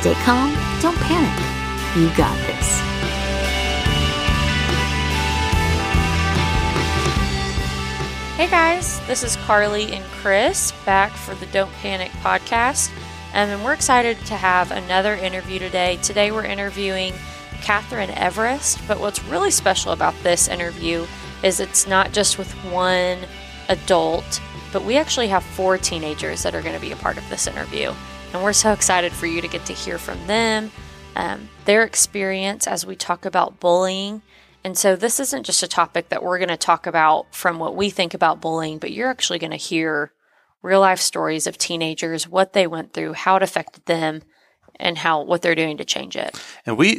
Stay calm, don't panic. You got this. Hey guys, this is Carly and Chris back for the Don't Panic podcast. And we're excited to have another interview today. Today we're interviewing Catherine Everest, but what's really special about this interview is it's not just with one adult, but we actually have 4 teenagers that are going to be a part of this interview. And we're so excited for you to get to hear from them, their experience as we talk about bullying. And so this isn't just a topic that we're going to talk about from what we think about bullying, but you're actually going to hear real life stories of teenagers, what they went through, how it affected them, and what they're doing to change it. And we're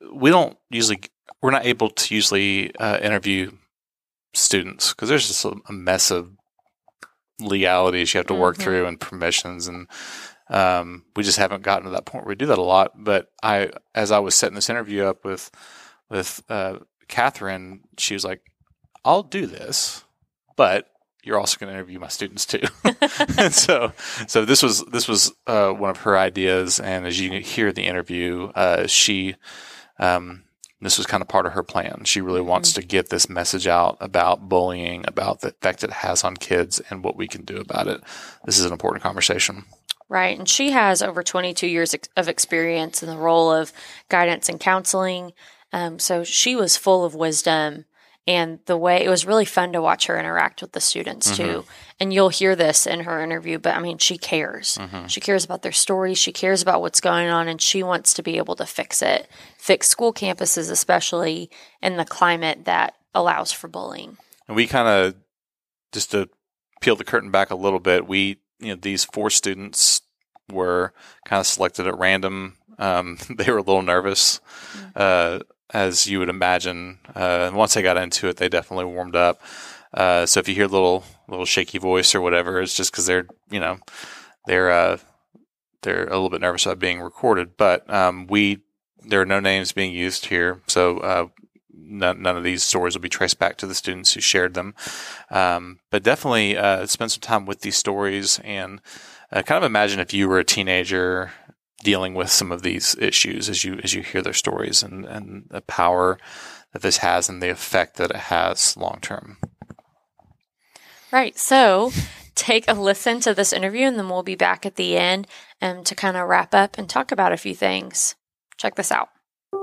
not able to usually interview students because there's just a mess of legalities you have to work through and permissions, and we just haven't gotten to that point where we do that a lot. But as I was setting this interview up with Catherine, she was like, "I'll do this, but you're also going to interview my students too." And so this was one of her ideas. And as you hear the interview, this was kind of part of her plan. She really wants to get this message out about bullying, about the effect it has on kids and what we can do about it. This is an important conversation. Right. And she has over 22 years of experience in the role of guidance and counseling. So she was full of wisdom. And the way it was really fun to watch her interact with the students too. And you'll hear this in her interview, but I mean, she cares. She cares about their stories. She cares about what's going on, and she wants to be able to fix school campuses, especially in the climate that allows for bullying. And we kind of, just to peel the curtain back a little bit, these 4 students were kind of selected at random. They were a little nervous. As you would imagine. And once they got into it, they definitely warmed up. So if you hear a little shaky voice or whatever, it's just because they're a little bit nervous about being recorded. But there are no names being used here, so none of these stories will be traced back to the students who shared them. But definitely spend some time with these stories and kind of imagine if you were a teenager dealing with some of these issues as you hear their stories and the power that this has and the effect that it has long term. Right. So take a listen to this interview, and then we'll be back at the end to kind of wrap up and talk about a few things. Check this out.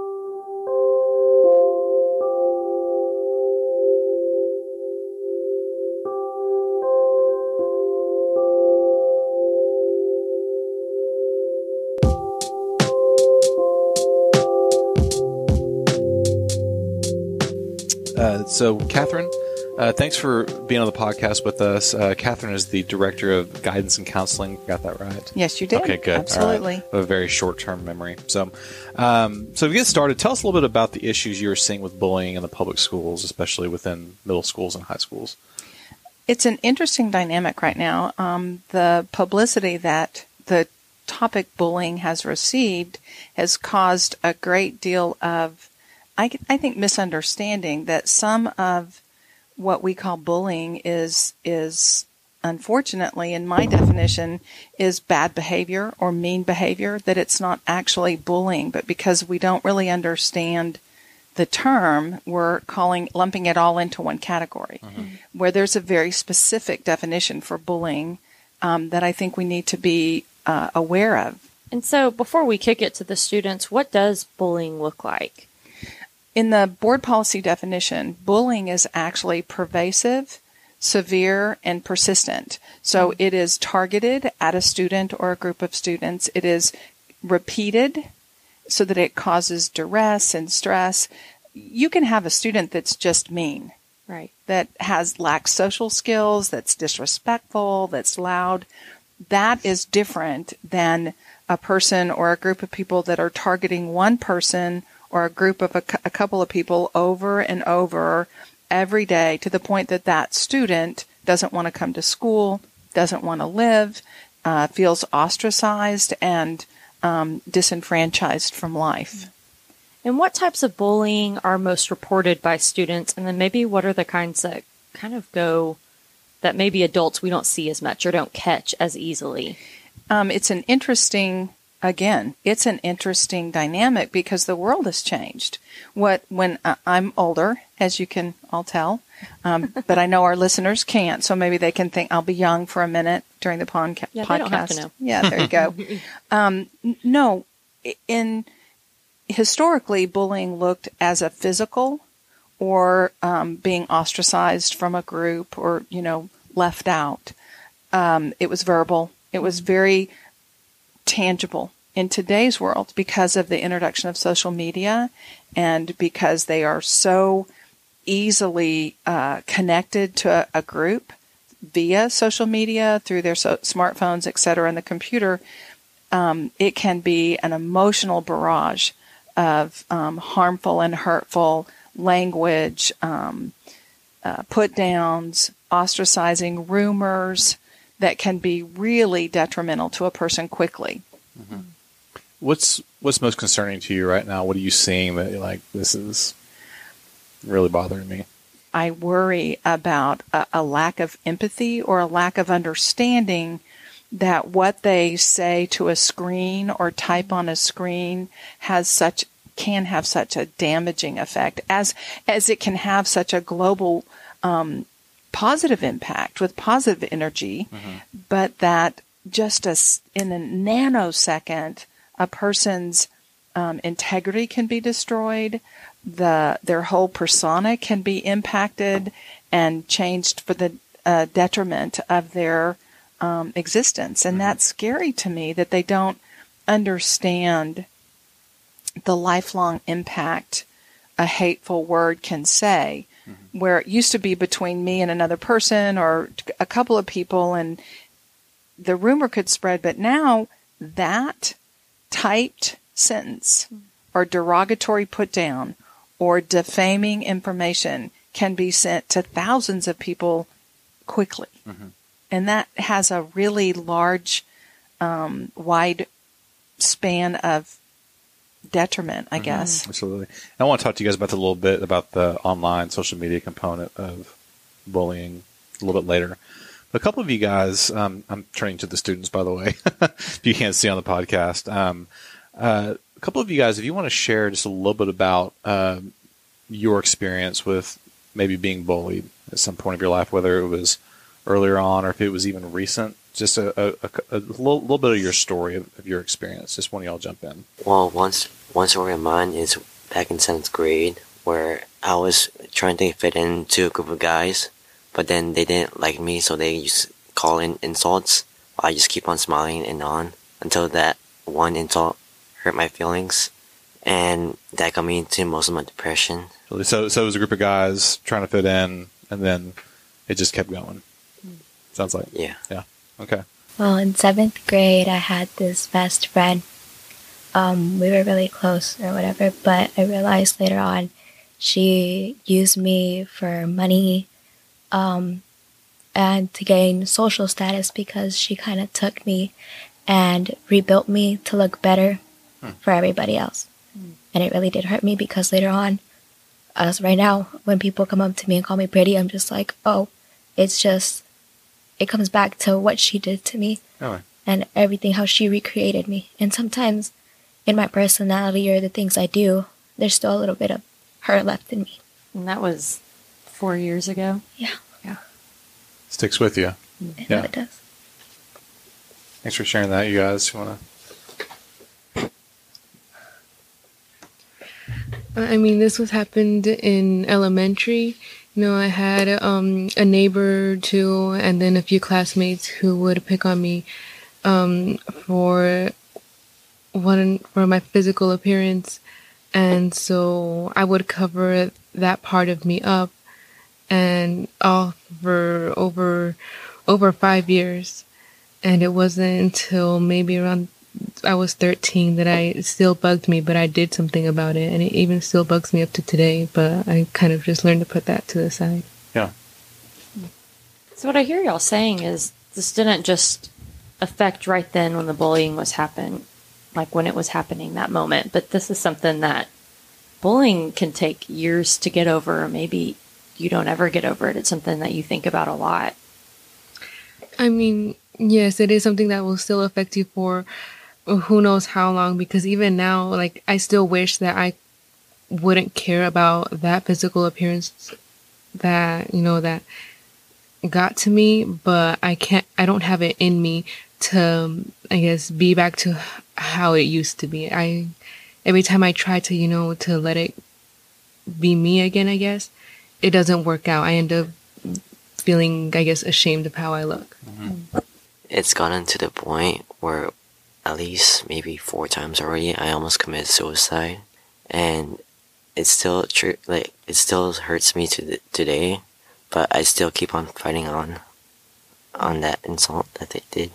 So Catherine, thanks for being on the podcast with us. Catherine is the Director of Guidance and Counseling. Got that right? Yes, you did. Okay, good. Absolutely. Right. A very short-term memory. So to get started, tell us a little bit about the issues you're seeing with bullying in the public schools, especially within middle schools and high schools. It's an interesting dynamic right now. The publicity that the topic bullying has received has caused a great deal of, I think, misunderstanding that some of what we call bullying is unfortunately, in my definition, is bad behavior or mean behavior, that it's not actually bullying, but because we don't really understand the term, we're lumping it all into one category, where there's a very specific definition for bullying that I think we need to be aware of. And so before we kick it to the students, what does bullying look like? In the board policy definition, bullying is actually pervasive, severe, and persistent. So it is targeted at a student or a group of students. It is repeated so that it causes duress and stress. You can have a student that's just mean, right? That lacks social skills, that's disrespectful, that's loud. That is different than a person or a group of people that are targeting one person or a group of a couple of people over and over every day to the point that that student doesn't want to come to school, doesn't want to live, feels ostracized and disenfranchised from life. And what types of bullying are most reported by students? And then maybe what are the kinds that kind of that maybe adults we don't see as much or don't catch as easily? It's an interesting again, it's an interesting dynamic because the world has changed. When I'm older, as you can all tell, but I know our listeners can't, so maybe they can think I'll be young for a minute during the podcast. Yeah, they don't have to know. Yeah, there you go. No, historically, bullying looked as a physical or being ostracized from a group or, left out. It was verbal. It was very tangible. In today's world, because of the introduction of social media and because they are so easily connected to a group via social media, through their smartphones, et cetera, and the computer, it can be an emotional barrage of harmful and hurtful language, put downs, ostracizing, rumors that can be really detrimental to a person quickly. Mm-hmm. What's most concerning to you right now? What are you seeing that you're like, this is really bothering me? I worry about a lack of empathy or a lack of understanding that what they say to a screen or type on a screen can have such a damaging effect as it can have such a global positive impact with positive energy, but that just in a nanosecond, a person's integrity can be destroyed, their whole persona can be impacted and changed for the detriment of their existence. And that's scary to me, that they don't understand the lifelong impact a hateful word can say, where it used to be between me and another person or a couple of people and the rumor could spread, but now that typed sentence or derogatory put down or defaming information can be sent to thousands of people quickly. And that has a really large, wide span of detriment, I guess. Absolutely. I want to talk to you guys about a little bit about the online social media component of bullying a little bit later. A couple of you guys, I'm turning to the students, by the way, if you can't see on the podcast. A couple of you guys, if you want to share just a little bit about your experience with maybe being bullied at some point of your life, whether it was earlier on or if it was even recent, just a little bit of your story of your experience. Just one of y'all jump in. Well, one story of mine is back in 7th grade where I was trying to fit into a group of guys, but then they didn't like me, so they just call in insults. I just keep on smiling and on until that one insult hurt my feelings, and that got me into most of my depression. So it was a group of guys trying to fit in, and then it just kept going. Sounds like. Yeah. Okay. Well, in 7th grade, I had this best friend. We were really close or whatever, but I realized later on she used me for money and to gain social status, because she kind of took me and rebuilt me to look better for everybody else. And it really did hurt me, because later on, as right now, when people come up to me and call me pretty, I'm just like, oh, it comes back to what she did to me and everything, how she recreated me. And sometimes in my personality or the things I do, there's still a little bit of her left in me. And that was 4 years ago? Yeah. Sticks with you. It really does. Thanks for sharing that, you guys. You want to? I mean, this was happened in elementary. I had a neighbor too, and then a few classmates who would pick on me for my physical appearance, and so I would cover that part of me up, and all for over 5 years, and it wasn't until maybe around I was 13 that it still bugged me, but I did something about it, and it even still bugs me up to today, but I kind of just learned to put that to the side. Yeah. So what I hear y'all saying is this didn't just affect right then when the bullying was happening, like when it was happening that moment, but this is something that bullying can take years to get over, or maybe you don't ever get over it. It's something that you think about a lot. I mean, yes, it is something that will still affect you for who knows how long, because even now, like, I still wish that I wouldn't care about that physical appearance that, that got to me, but I don't have it in me to, I guess, be back to how it used to be. Every time I try to, to let it be me again, I guess, it doesn't work out. I end up feeling, I guess, ashamed of how I look. Mm-hmm. It's gotten to the point where at least maybe 4 times already I almost committed suicide, and it's still true. Like, it still hurts me today, but I still keep on fighting on that insult that they did.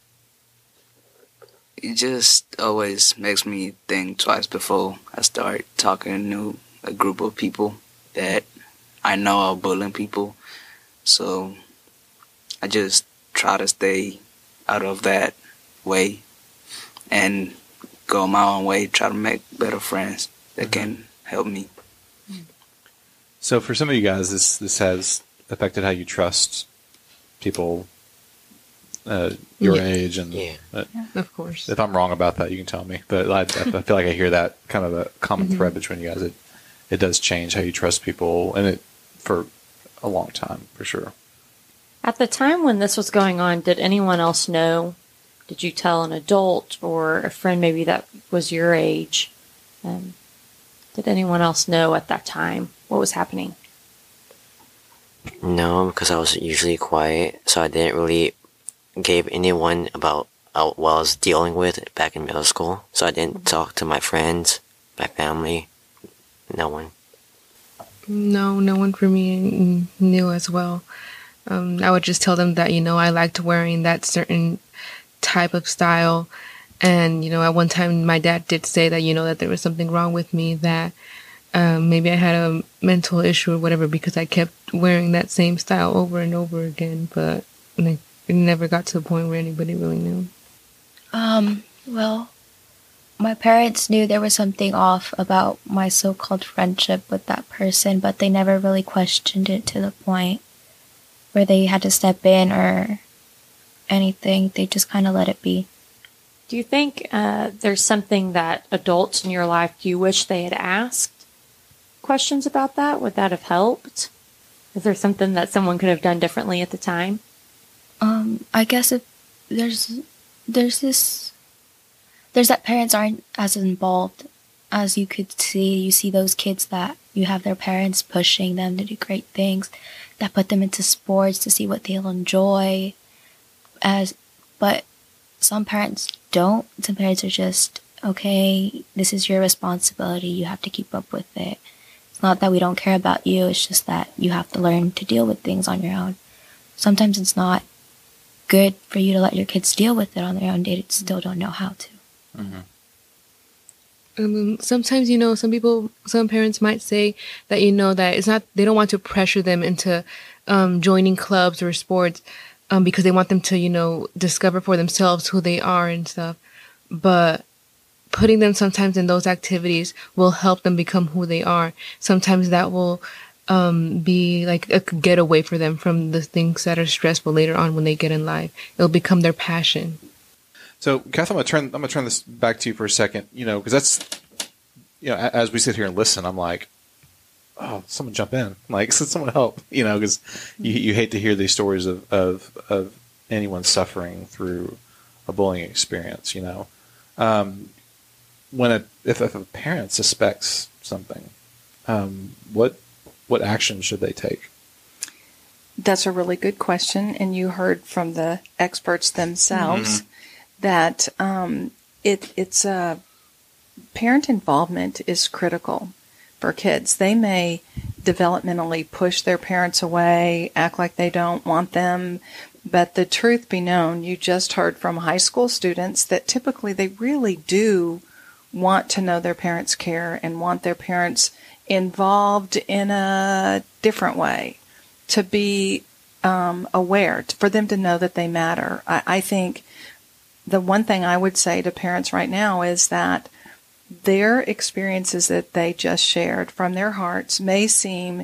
It just always makes me think twice before I start talking to a group of people that I know are bullying people. So I just try to stay out of that way and go my own way, try to make better friends that can help me. So for some of you guys, this has affected how you trust people your age, and of course. If I'm wrong about that, you can tell me. But I feel like I hear that kind of a common thread between you guys. It does change how you trust people, and it for a long time for sure. At the time when this was going on, did anyone else know? Did you tell an adult or a friend maybe that was your age? Did anyone else know at that time what was happening? No, because I was usually quiet, so I didn't really give anyone about what I was dealing with back in middle school. So I didn't talk to my friends, my family, no one. No one for me knew as well. I would just tell them that, I liked wearing that certain type of style. And, at one time my dad did say that, that there was something wrong with me, that maybe I had a mental issue or whatever because I kept wearing that same style over and over again. But it never got to the point where anybody really knew. Well, my parents knew there was something off about my so-called friendship with that person, but they never really questioned it to the point where they had to step in or anything. They just kind of let it be. Do you think there's something that adults in your life, do you wish they had asked questions about that? Would that have helped? Is there something that someone could have done differently at the time? I guess if there's that parents aren't as involved as you could see. You see those kids that you have their parents pushing them to do great things, that put them into sports to see what they'll enjoy. But some parents don't. Some parents are just, okay, this is your responsibility. You have to keep up with it. It's not that we don't care about you. It's just that you have to learn to deal with things on your own. Sometimes it's not good for you to let your kids deal with it on their own. They still don't know how to. Mm-hmm. Sometimes, some parents might say that, that it's not, they don't want to pressure them into joining clubs or sports because they want them to, discover for themselves who they are and stuff. But putting them sometimes in those activities will help them become who they are. Sometimes that will be like a getaway for them from the things that are stressful later on when they get in life. It'll become their passion. So, Kath, I'm gonna turn this back to you for a second. Because that's, as we sit here and listen, I'm like, oh, someone jump in, like, someone help, because you hate to hear these stories of anyone suffering through a bullying experience. If a parent suspects something, what action should they take? That's a really good question, and you heard from the experts themselves that it's parent involvement is critical for kids. They may developmentally push their parents away, act like they don't want them, but the truth be known, you just heard from high school students that typically they really do want to know their parents' care and want their parents involved in a different way, to be aware, for them to know that they matter. I think the one thing I would say to parents right now is that their experiences that they just shared from their hearts may seem,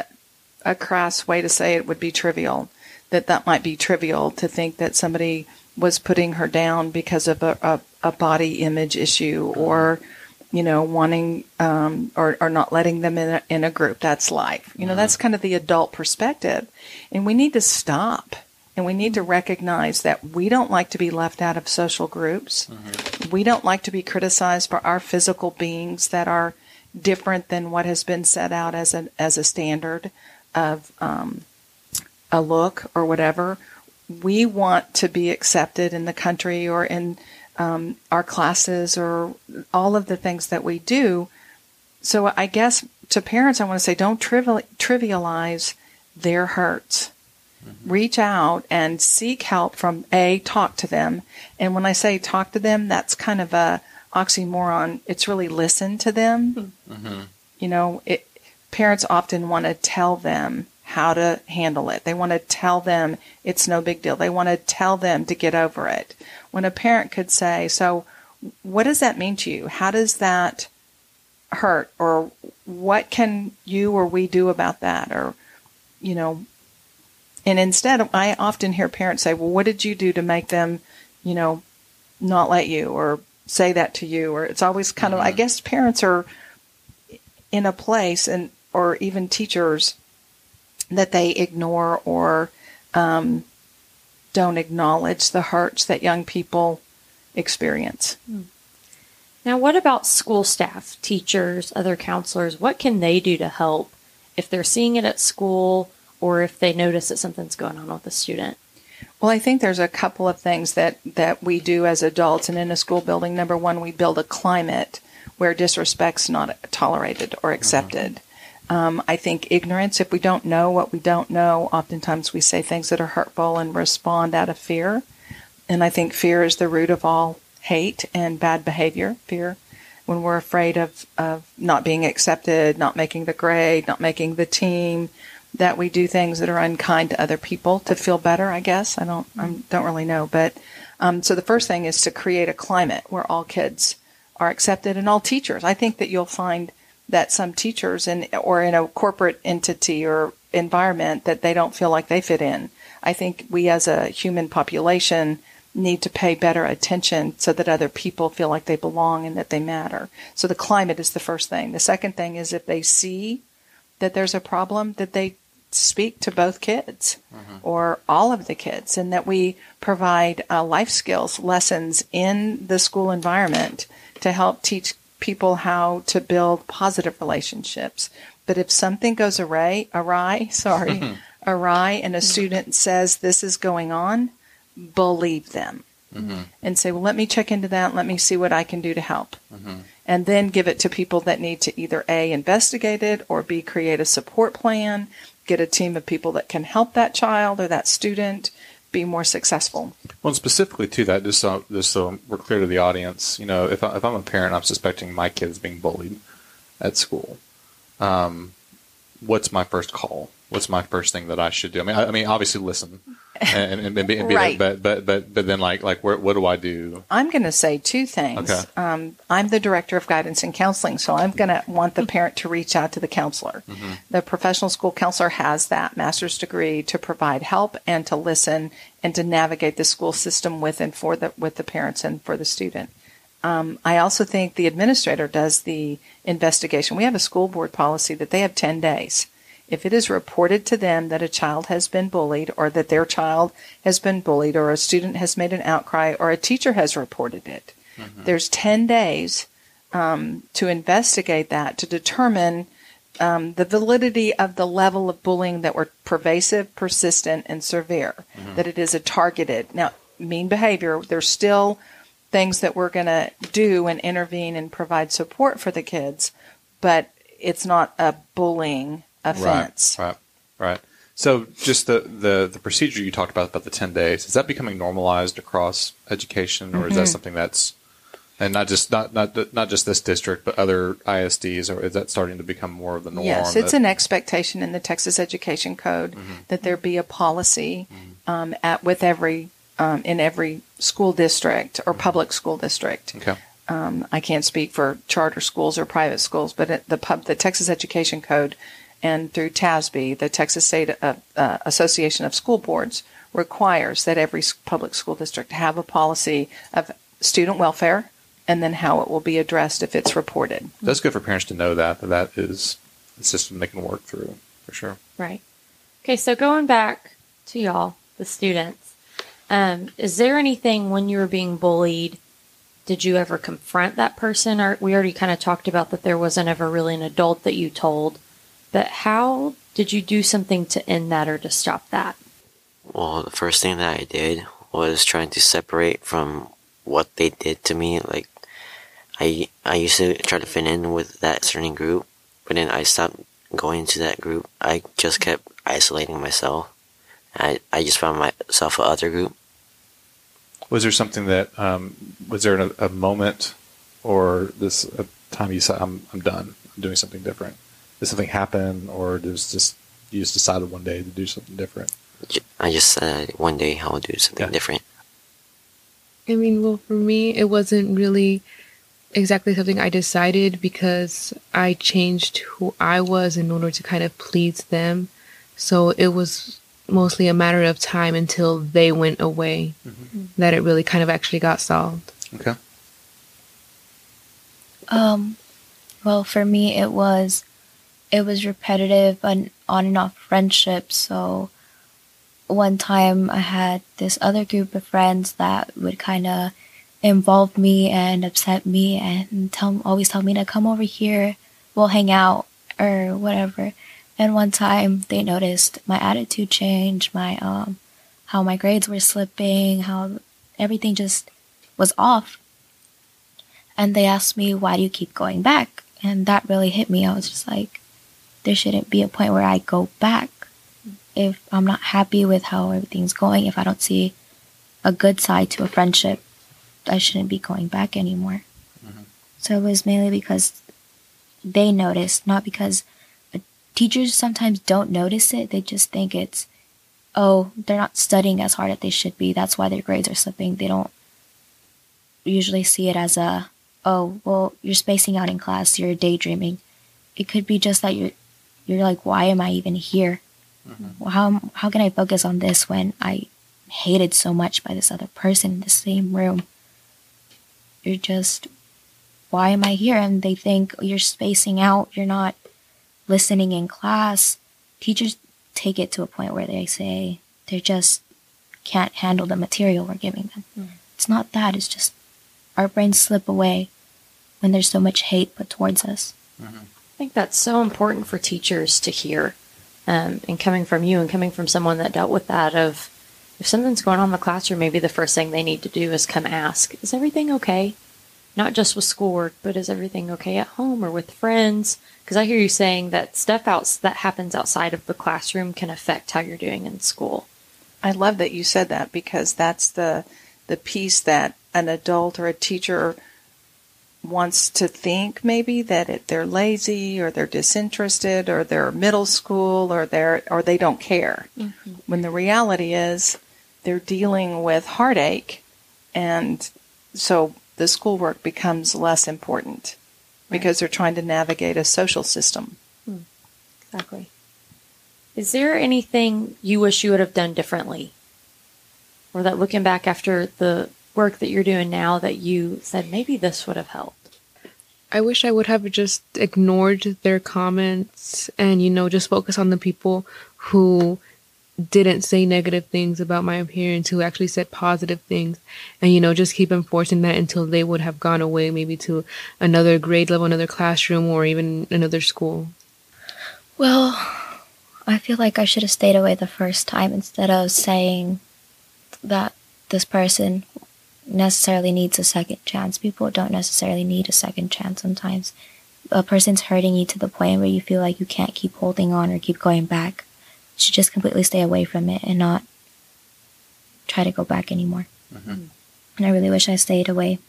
a crass way to say it would be trivial, that might be trivial to think that somebody was putting her down because of a body image issue, or wanting or not letting them in a group. That's life. That's kind of the adult perspective, and we need to stop. And we need to recognize that we don't like to be left out of social groups. We don't like to be criticized for our physical beings that are different than what has been set out as a standard of a look or whatever. We want to be accepted in the country or in our classes or all of the things that we do. So I guess to parents, I want to say, don't trivialize their hurts. Reach out and seek help from talk to them. And when I say talk to them, that's kind of a oxymoron. It's really listen to them. Parents often want to tell them how to handle it. They want to tell them it's no big deal. They want to tell them to get over it. When a parent could say, so what does that mean to you? How does that hurt? Or what can you or we do about that? Or, and instead, I often hear parents say, well, what did you do to make them, not let you or say that to you? Or it's always kind of, I guess parents are in a place, or even teachers, that they ignore or don't acknowledge the hurts that young people experience. Now, what about school staff, teachers, other counselors? What can they do to help if they're seeing it at school, or if they notice that something's going on with the student? Well, I think there's a couple of things that we do as adults and in a school building. Number one, we build a climate where disrespect's not tolerated or accepted. I think ignorance, if we don't know what we don't know, oftentimes we say things that are hurtful and respond out of fear. And I think fear is the root of all hate and bad behavior. Fear, when we're afraid of not being accepted, not making the grade, not making the team, that we do things that are unkind to other people to feel better, I guess. I don't really know. But so the first thing is to create a climate where all kids are accepted and all teachers. I think that you'll find that some teachers or in a corporate entity or environment that they don't feel like they fit in. I think we as a human population need to pay better attention so that other people feel like they belong and that they matter. So the climate is the first thing. The second thing is if they see that there's a problem, that they speak to both kids or all of the kids, and that we provide life skills lessons in the school environment to help teach people how to build positive relationships. But if something goes awry, and a student says this is going on, believe them. And say, well, let me check into that. Let me see what I can do to help. And then give it to people that need to either A, investigate it, or B, create a support plan, get a team of people that can help that child or that student be more successful. Well, and specifically to that, just so we're clear to the audience, if I'm a parent, I'm suspecting my kid's being bullied at school. What's my first call? What's my first thing that I should do? I mean, obviously listen and be right. But then like what do I do? I'm going to say two things. Okay. I'm the director of guidance and counseling, so I'm going to want the parent to reach out to the counselor. The professional school counselor has that master's degree to provide help and to listen and to navigate the school system with the parents and for the student. I also think the administrator does the investigation. We have a school board policy that they have 10 days. If it is reported to them that a child has been bullied or that their child has been bullied or a student has made an outcry or a teacher has reported it, there's 10 days to investigate that, to determine the validity of the level of bullying that were pervasive, persistent, and severe, that it is a targeted. Now, mean behavior, there's still things that we're going to do and intervene and provide support for the kids, but it's not a bullying offense. Right. So just the procedure you talked about the 10 days, is that becoming normalized across education, or is that something that's, and not just this district, but other ISDs, or is that starting to become more of the norm? Yes, it's an expectation in the Texas Education Code that there be a policy with every in every school district or public school district. Okay. I can't speak for charter schools or private schools, but the Texas Education Code And through TASB, the Texas State Association of School Boards, requires that every public school district have a policy of student welfare and then how it will be addressed if it's reported. That's good for parents to know that is the system they can work through, for sure. Right. Okay, so going back to y'all, the students, is there anything when you were being bullied, did you ever confront that person? Or we already kind of talked about that there wasn't ever really an adult that you told, but how did you do something to end that or to stop that? Well, the first thing that I did was trying to separate from what they did to me. Like, I used to try to fit in with that certain group, but then I stopped going to that group. I just kept isolating myself. I just found myself another group. Was there something that, was there a moment or a time you said, I'm done, I'm doing something different? Did something happen, or you just decided one day to do something different? I just said one day I will do something different. I mean, well, for me, it wasn't really exactly something I decided because I changed who I was in order to kind of please them. So it was mostly a matter of time until they went away that it really kind of actually got solved. Okay. Well, for me, it was repetitive and on and off friendships. So one time I had this other group of friends that would kind of involve me and upset me and always tell me to come over here, we'll hang out or whatever. And one time they noticed my attitude change, my how my grades were slipping, how everything just was off. And they asked me, why do you keep going back? And that really hit me. I was just like, there shouldn't be a point where I go back. If I'm not happy with how everything's going, if I don't see a good side to a friendship, I shouldn't be going back anymore. So it was mainly because they noticed, not because teachers sometimes don't notice it. They just think it's, oh, they're not studying as hard as they should be. That's why their grades are slipping. They don't usually see it as a, oh, well, you're spacing out in class, you're daydreaming. It could be just that you're like, why am I even here? Well, how can I focus on this when I hated so much by this other person in the same room? You're just, why am I here? And they think you're spacing out, you're not listening in class. Teachers take it to a point where they say they just can't handle the material we're giving them. It's not that, it's just our brains slip away when there's so much hate put towards us. I think that's so important for teachers to hear. And coming from you and coming from someone that dealt with that, of if something's going on in the classroom, maybe the first thing they need to do is come ask, is everything okay? Not just with schoolwork, but is everything okay at home or with friends? Because I hear you saying that stuff that happens outside of the classroom can affect how you're doing in school. I love that you said that, because that's the piece that an adult or a teacher wants to think, maybe that they're lazy or they're disinterested or they're middle school or they don't care. When the reality is they're dealing with heartache, and so the schoolwork becomes less important because they're trying to navigate a social system. Exactly. Is there anything you wish you would have done differently? Or that looking back after the work that you're doing now that you said maybe this would have helped? I wish I would have just ignored their comments and, just focus on the people who didn't say negative things about my appearance, who actually said positive things, and, just keep enforcing that until they would have gone away, maybe to another grade level, another classroom, or even another school. Well, I feel like I should have stayed away the first time instead of saying that this person necessarily needs a second chance. People don't necessarily need a second chance sometimes. A person's hurting you to the point where you feel like you can't keep holding on or keep going back. You should just completely stay away from it and not try to go back anymore. And I really wish I stayed away.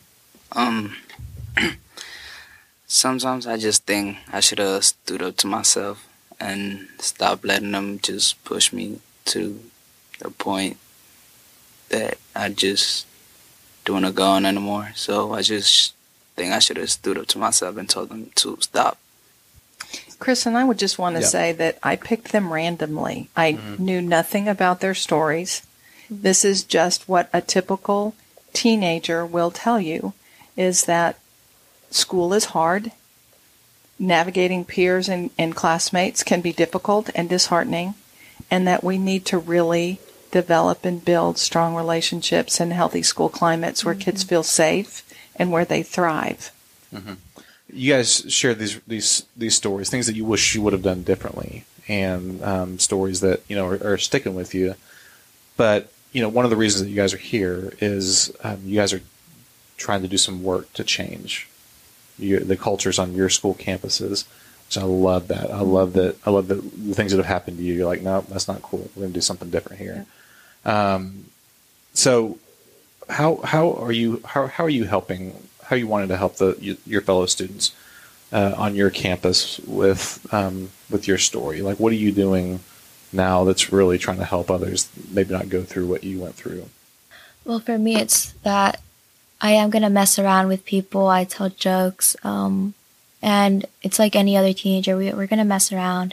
Sometimes I just think I should have stood up to myself and stopped letting them just push me to the point that I just don't want to go on anymore. So I just think I should have stood up to myself and told them to stop. Chris, and I would just want to say that I picked them randomly. I knew nothing about their stories. This is just what a typical teenager will tell you, is that school is hard. Navigating peers and classmates can be difficult and disheartening, and that we need to really develop and build strong relationships and healthy school climates where kids feel safe and where they thrive. You guys share these stories, things that you wish you would have done differently, and stories that are sticking with you. But one of the reasons that you guys are here is you guys are trying to do some work to change the cultures on your school campuses. So I love that. I love the things that have happened to you. You're like, no, that's not cool. We're going to do something different here. Yeah. So how are you helping? How are you wanting to help your fellow students on your campus with your story? Like, what are you doing now that's really trying to help others maybe not go through what you went through? Well, for me, it's that I am going to mess around with people. I tell jokes. And it's like any other teenager. We're going to mess around.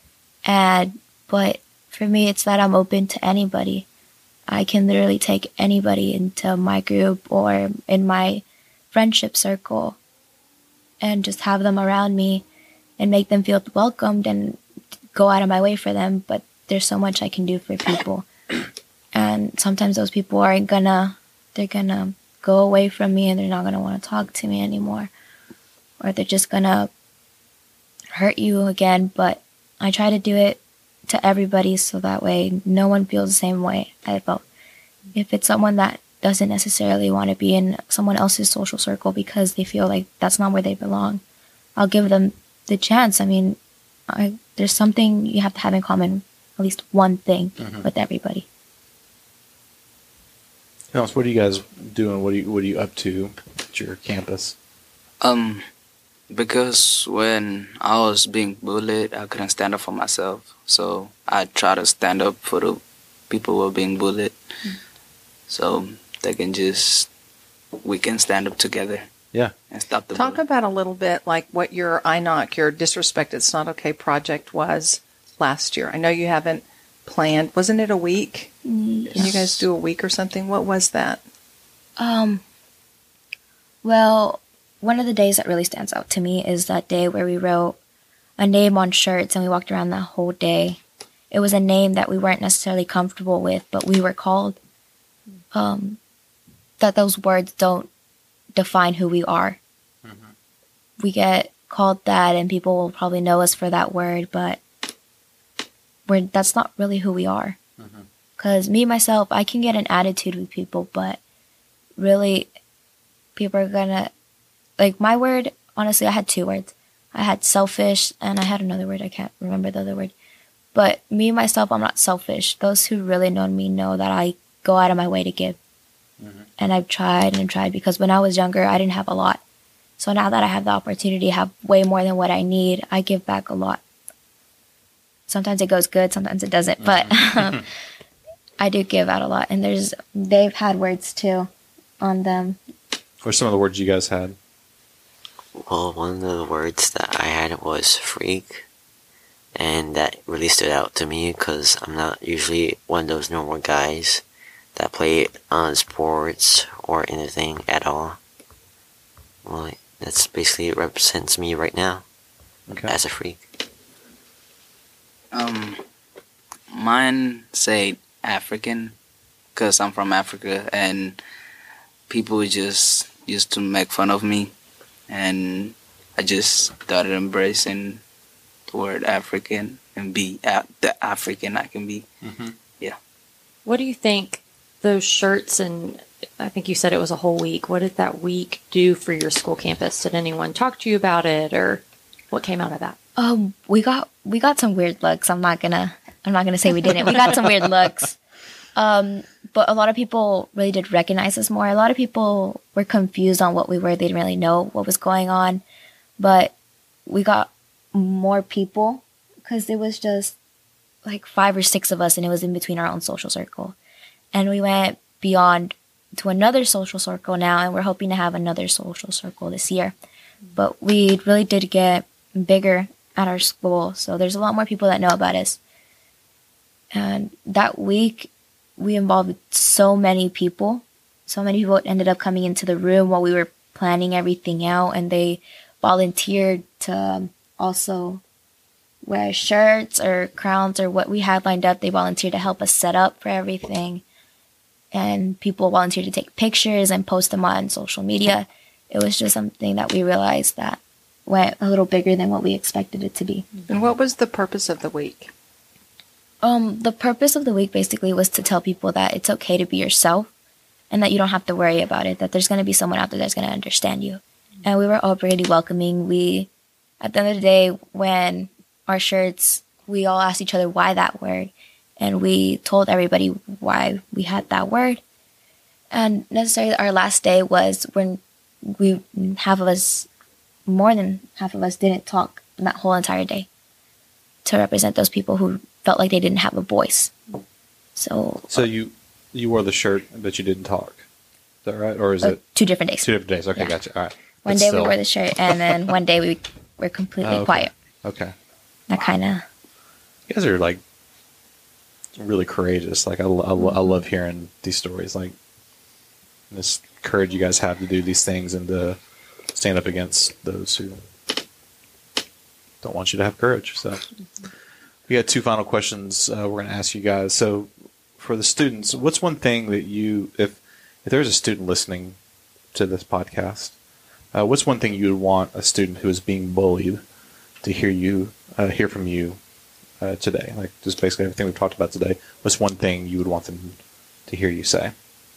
But for me, it's that I'm open to anybody. I can literally take anybody into my group or in my friendship circle and just have them around me and make them feel welcomed and go out of my way for them. But there's so much I can do for people. And sometimes those people they're gonna go away from me and they're not gonna want to talk to me anymore. Or they're just gonna hurt you again. But I try to do it to everybody so that way no one feels the same way I felt. If it's someone that doesn't necessarily want to be in someone else's social circle because they feel like that's not where they belong, I'll give them the chance. I mean, there's something you have to have in common, at least one thing with everybody. What are you guys doing? What are you up to at your campus? Because when I was being bullied, I couldn't stand up for myself. So I try to stand up for the people who are being bullied. So we can stand up together. Yeah. And stop the Talk bullying. about a little bit like what your INOC, your Disrespect It's Not Okay project was last year. I know you haven't planned. Wasn't it a week? Yes. Can you guys do a week or something? What was that? Well, one of the days that really stands out to me is that day where we wrote a name on shirts and we walked around that whole day. It was a name that we weren't necessarily comfortable with, but we were called. That those words don't define who we are. We get called that and people will probably know us for that word, but that's not really who we are. Because me, myself, I can get an attitude with people, but really people are gonna, like my word, honestly, I had two words. I had selfish and I had another word. I can't remember the other word. But me, myself, I'm not selfish. Those who really know me know that I go out of my way to give. And I've tried and tried because when I was younger, I didn't have a lot. So now that I have the opportunity to have way more than what I need, I give back a lot. Sometimes it goes good, sometimes it doesn't, but I do give out a lot. And they've had words too on them. What are some of the words you guys had? Well, one of the words that I had was freak. And that really stood out to me because I'm not usually one of those normal guys that play sports or anything at all. Well, that's basically it represents me right now as a freak. Mine say African because I'm from Africa and people just used to make fun of me and I just started embracing the word African and be the African I can be. Yeah. What do you think those shirts, and I think you said it was a whole week, what did that week do for your school campus? Did anyone talk to you about it, or what came out of that? We got some weird looks. I'm not gonna say we didn't. We got some weird looks. But a lot of people really did recognize us more. A lot of people were confused on what we were. They didn't really know what was going on. But we got more people because it was just like 5 or 6 of us and it was in between our own social circle. And we went beyond to another social circle now and we're hoping to have another social circle this year. But we really did get bigger at our school. So there's a lot more people that know about us. And that week, we involved so many people. So many people ended up coming into the room while we were planning everything out, and they volunteered to also wear shirts or crowns or what we had lined up. They volunteered to help us set up for everything. And people volunteered to take pictures and post them on social media. It was just something that we realized that went a little bigger than what we expected it to be. And what was the purpose of the week? The purpose of the week basically was to tell people that it's okay to be yourself and that you don't have to worry about it, that there's going to be someone out there that's going to understand you. And we were all pretty welcoming. We, at the end of the day, when our shirts, we all asked each other why that word. And we told everybody why we had that word. And necessarily our last day was when more than half of us didn't talk that whole entire day to represent those people who felt like they didn't have a voice. So you wore the shirt, but you didn't talk. Is that right? Or is it 2 different days? 2 different days. Okay, Yeah. gotcha. All right. One day we wore the shirt, and then one day we were completely okay. quiet. Okay. That kind of. You guys are like really courageous. Like I love hearing these stories. Like this courage you guys have to do these things and to stand up against those who don't want you to have courage. So we got 2 final questions we're going to ask you guys. So for the students, what's one thing that you, if there's a student listening to this podcast, what's one thing you would want a student who is being bullied to hear from you today? Like just basically everything we've talked about today. What's one thing you would want them to hear you say?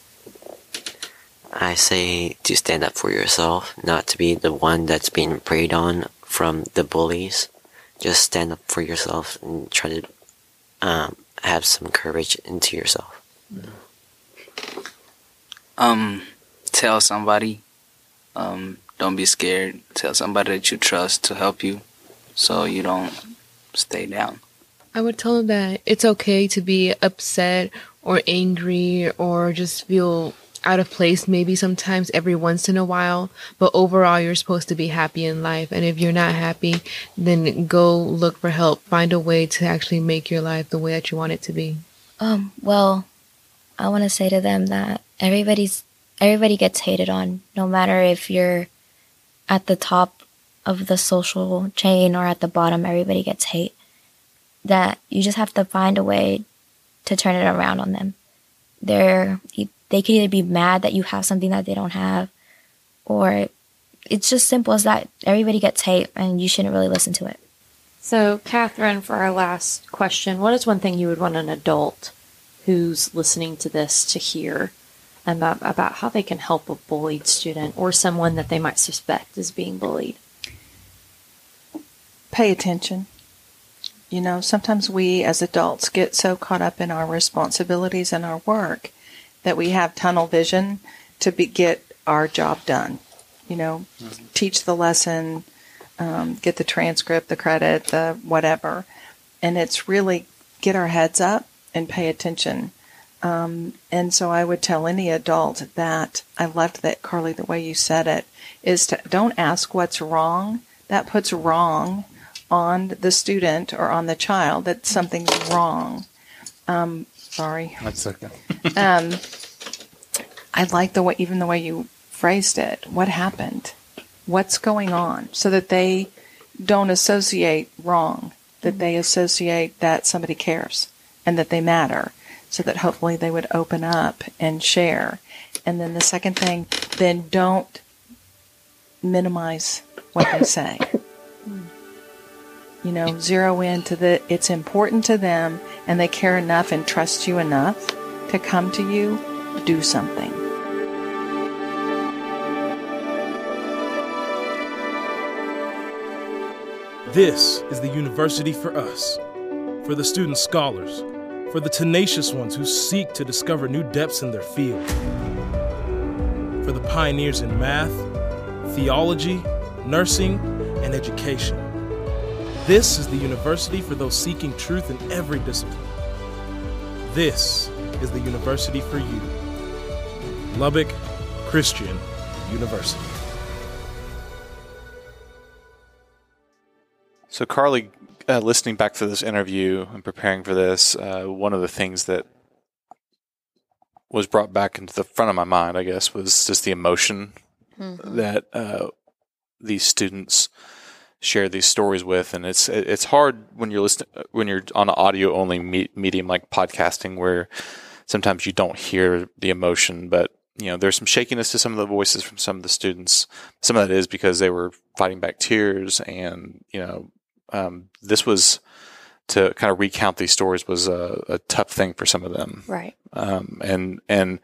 I say to stand up for yourself, not to be the one that's being preyed on from the bullies. Just stand up for yourself and try to have some courage into yourself. Tell somebody. Don't be scared. Tell somebody that you trust to help you so you don't stay down. I would tell them that it's okay to be upset or angry or just feel out of place maybe sometimes every once in a while, but overall you're supposed to be happy in life. And if you're not happy, then go look for help. Find a way to actually make your life the way that you want it to be. Well, I want to say to them that everybody gets hated on, no matter if you're at the top of the social chain or at the bottom. Everybody gets hate. That you just have to find a way to turn it around on them. They could either be mad that you have something that they don't have, or it's just simple as that. Everybody gets hate, and you shouldn't really listen to it. So, Catherine, for our last question, what is one thing you would want an adult who's listening to this to hear about how they can help a bullied student or someone that they might suspect is being bullied? Pay attention. You know, sometimes we as adults get so caught up in our responsibilities and our work that we have tunnel vision to get our job done. You know, teach the lesson, get the transcript, the credit, the whatever. And it's really get our heads up and pay attention. And so I would tell any adult that, I loved that, Carly, the way you said it, is to don't ask what's wrong. That puts wrong on the student or on the child, that something's wrong. Sorry. That's okay. I like the way you phrased it. What happened? What's going on? So that they don't associate wrong, that they associate that somebody cares and that they matter, so that hopefully they would open up and share. And then the second thing, then don't minimize what they say. You know, zero in to it's important to them and they care enough and trust you enough to come to you, do something. This is the university for us, for the student scholars, for the tenacious ones who seek to discover new depths in their field, for the pioneers in math, theology, nursing, and education. This is the university for those seeking truth in every discipline. This is the university for you. Lubbock Christian University. So, Carly, listening back to this interview and preparing for this, one of the things that was brought back into the front of my mind, I guess, was just the emotion that these students share these stories with, and it's hard when you're on an audio only medium like podcasting, where sometimes you don't hear the emotion, but there's some shakiness to some of the voices from some of the students. Some of that is because they were fighting back tears, and this was to kind of recount these stories was a tough thing for some of them, right? And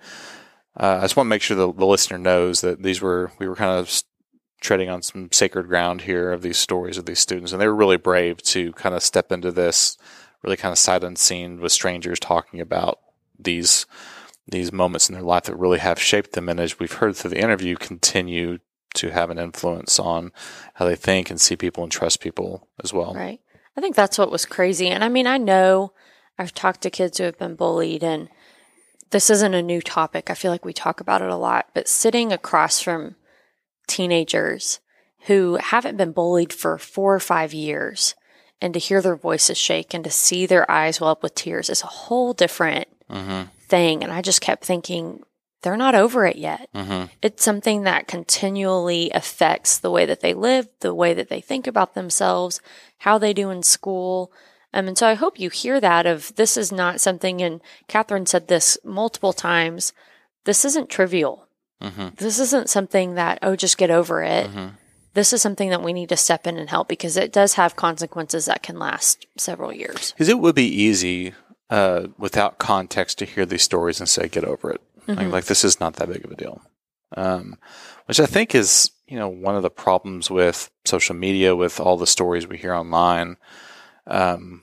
I just want to make sure the listener knows that we were kind of treading on some sacred ground here of these stories of these students, and they were really brave to kind of step into this, really kind of sight unseen with strangers, talking about these moments in their life that really have shaped them, and as we've heard through the interview, continue to have an influence on how they think and see people and trust people as well. Right. I think that's what was crazy. And I mean, I know I've talked to kids who have been bullied, and this isn't a new topic. I feel like we talk about it a lot, but sitting across from teenagers who haven't been bullied for 4 or 5 years, and to hear their voices shake and to see their eyes well up with tears is a whole different thing. And I just kept thinking, they're not over it yet. It's something that continually affects the way that they live, the way that they think about themselves, how they do in school. And so I hope you hear that of this is not something, and Catherine said this multiple times, this isn't trivial. This isn't something that, just get over it. This is something that we need to step in and help, because it does have consequences that can last several years. Because it would be easy without context to hear these stories and say, get over it. Like this is not that big of a deal. Which I think is, one of the problems with social media, with all the stories we hear online. We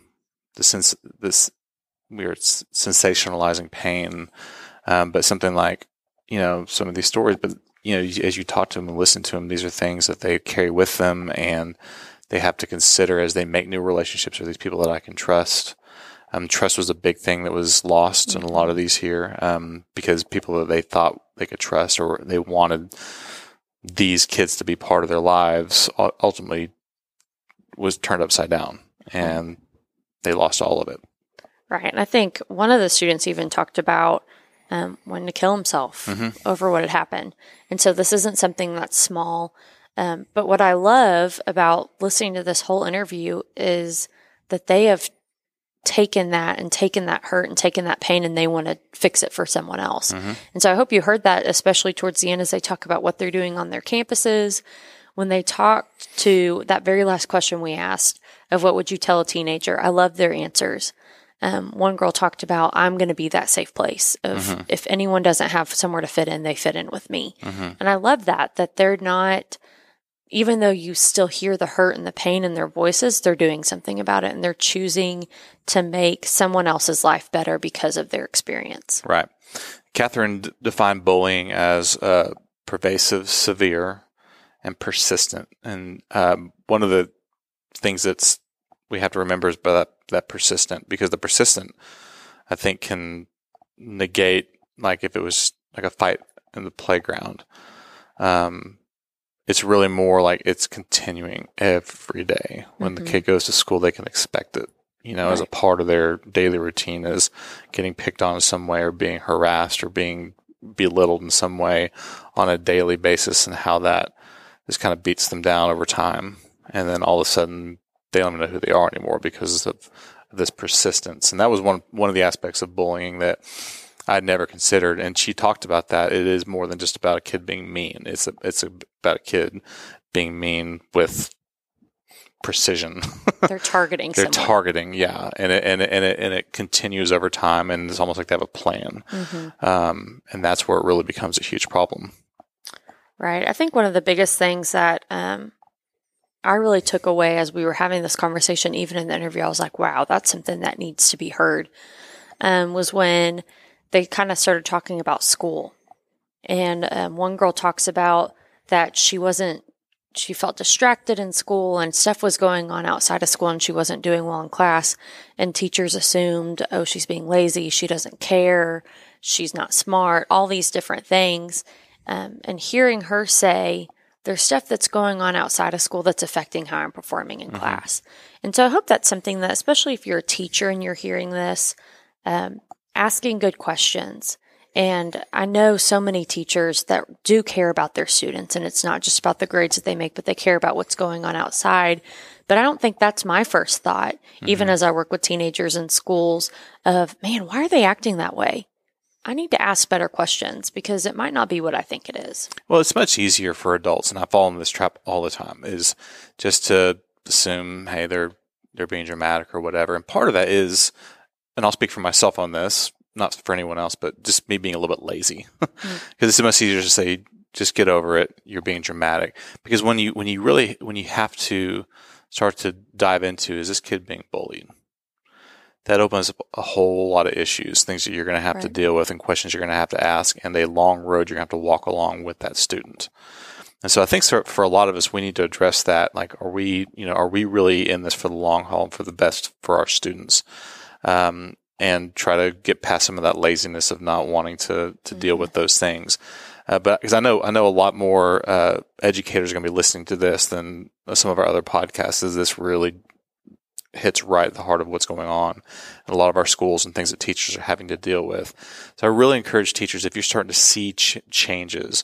are sensationalizing pain, but something like, some of these stories, but, as you talk to them and listen to them, these are things that they carry with them, and they have to consider as they make new relationships with these people that I can trust. Trust was a big thing that was lost in a lot of these here, because people that they thought they could trust, or they wanted these kids to be part of their lives, ultimately was turned upside down, and they lost all of it. Right. And I think one of the students even talked about wanting to kill himself over what had happened. And so this isn't something that's small. But what I love about listening to this whole interview is that they have taken that hurt and taken that pain, and they want to fix it for someone else. And so I hope you heard that, especially towards the end, as they talk about what they're doing on their campuses. When they talked to that very last question we asked of what would you tell a teenager, I love their answers. One girl talked about, I'm going to be that safe place of if anyone doesn't have somewhere to fit in, they fit in with me. And I love that they're not, even though you still hear the hurt and the pain in their voices, they're doing something about it, and they're choosing to make someone else's life better because of their experience. Right. Catherine defined bullying as pervasive, severe, and persistent. And one of the things we have to remember is about that persistent, because the persistent, I think, can negate, like if it was like a fight in the playground. It's really more like it's continuing every day. When the kid goes to school, they can expect it, as a part of their daily routine, is getting picked on in some way, or being harassed, or being belittled in some way on a daily basis, and how that just kind of beats them down over time. And then all of a sudden, they don't even know who they are anymore because of this persistence. And that was one of the aspects of bullying that I'd never considered. And she talked about that. It is more than just about a kid being mean. It's about a kid being mean with precision. They're targeting They're someone. targeting, yeah. And it continues over time, and it's almost like they have a plan. And that's where it really becomes a huge problem. Right. I think one of the biggest things that I really took away as we were having this conversation, even in the interview, I was like, wow, that's something that needs to be heard, was when they kind of started talking about school. And one girl talks about that she felt distracted in school, and stuff was going on outside of school, and she wasn't doing well in class. And teachers assumed, oh, she's being lazy, she doesn't care, she's not smart, all these different things. And hearing her say, there's stuff that's going on outside of school that's affecting how I'm performing in class. And so I hope that's something that, especially if you're a teacher and you're hearing this, asking good questions. And I know so many teachers that do care about their students, and it's not just about the grades that they make, but they care about what's going on outside. But I don't think that's my first thought, even as I work with teenagers in schools, of, man, why are they acting that way? I need to ask better questions because it might not be what I think it is. Well, it's much easier for adults, and I fall into this trap all the time, is just to assume, hey, they're being dramatic or whatever. And part of that is, and I'll speak for myself on this, not for anyone else, but just me being a little bit lazy. Because it's much easier to say, just get over it, you're being dramatic. Because when you have to start to dive into, is this kid being bullied? That opens up a whole lot of issues, things that you're going to have to deal with and questions you're going to have to ask, and a long road you're going to have to walk along with that student. And so I think for a lot of us, we need to address that. Like, are we really in this for the long haul and for the best for our students? And try to get past some of that laziness of not wanting to deal with those things. But because I know a lot more educators are going to be listening to this than some of our other podcasts, as this really hits right at the heart of what's going on in a lot of our schools and things that teachers are having to deal with. So I really encourage teachers, if you're starting to see changes,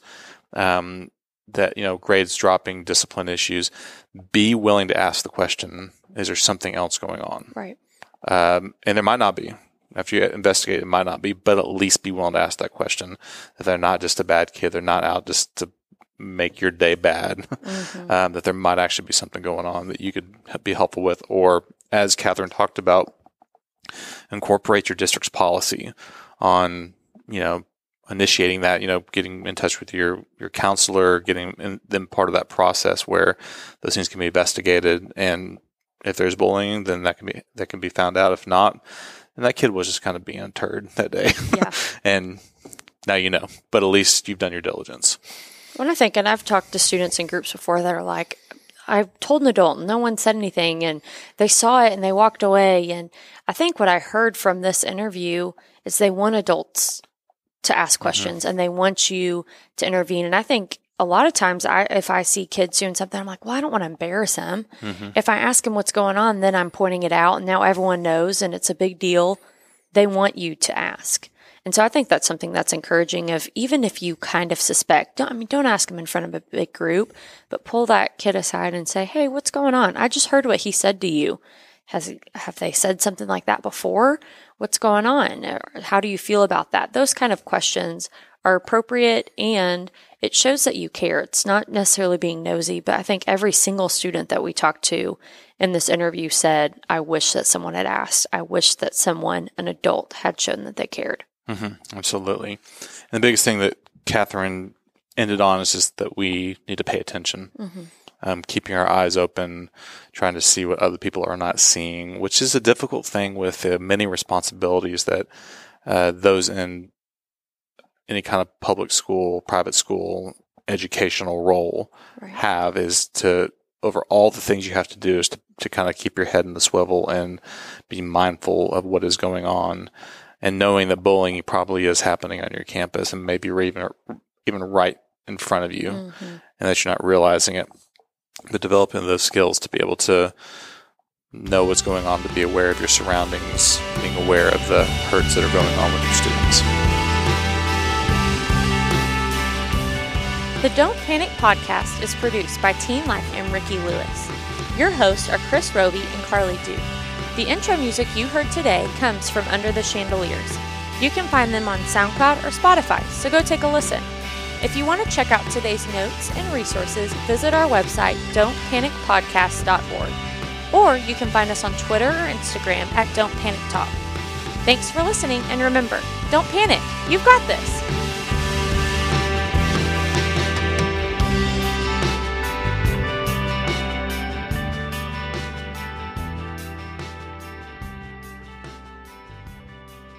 that, grades dropping, discipline issues, be willing to ask the question, is there something else going on? Right. And there might not be. After you investigate, it might not be, but at least be willing to ask that question. That they're not just a bad kid. They're not out just to make your day bad. That there might actually be something going on that you could be helpful with. Or, as Catherine talked about, incorporate your district's policy on, initiating that, getting in touch with your counselor, getting them part of that process where those things can be investigated. And if there's bullying, then that can be found out. If not, and that kid was just kind of being a turd that day. Yeah. And now but at least you've done your diligence. When I think, and I've talked to students in groups before that are like, I told an adult and no one said anything, and they saw it and they walked away. And I think what I heard from this interview is they want adults to ask questions and they want you to intervene. And I think a lot of times if I see kids doing something, I'm like, well, I don't want to embarrass them. If I ask them what's going on, then I'm pointing it out, and now everyone knows and it's a big deal. They want you to ask. And so I think that's something that's encouraging, of even if you kind of suspect, don't ask them in front of a big group, but pull that kid aside and say, hey, what's going on? I just heard what he said to you. Have they said something like that before? What's going on? Or how do you feel about that? Those kind of questions are appropriate, and it shows that you care. It's not necessarily being nosy, but I think every single student that we talked to in this interview said, I wish that someone had asked. I wish that an adult had shown that they cared. Absolutely. And the biggest thing that Catherine ended on is just that we need to pay attention. Keeping our eyes open, trying to see what other people are not seeing, which is a difficult thing with the many responsibilities that those in any kind of public school, private school, educational role have, is to, over all the things you have to do, is to kind of keep your head in the swivel and be mindful of what is going on, and knowing that bullying probably is happening on your campus and maybe even right in front of you, and that you're not realizing it. But developing those skills to be able to know what's going on, to be aware of your surroundings, being aware of the hurts that are going on with your students. The Don't Panic podcast is produced by Teen Life and Ricky Lewis. Your hosts are Chris Roby and Carly Duke. The intro music you heard today comes from Under the Chandeliers. You can find them on SoundCloud or Spotify, so go take a listen. If you want to check out today's notes and resources, visit our website, don'tpanicpodcast.org. Or you can find us on Twitter or Instagram at Don't Panic Talk. Thanks for listening, and remember, don't panic. You've got this.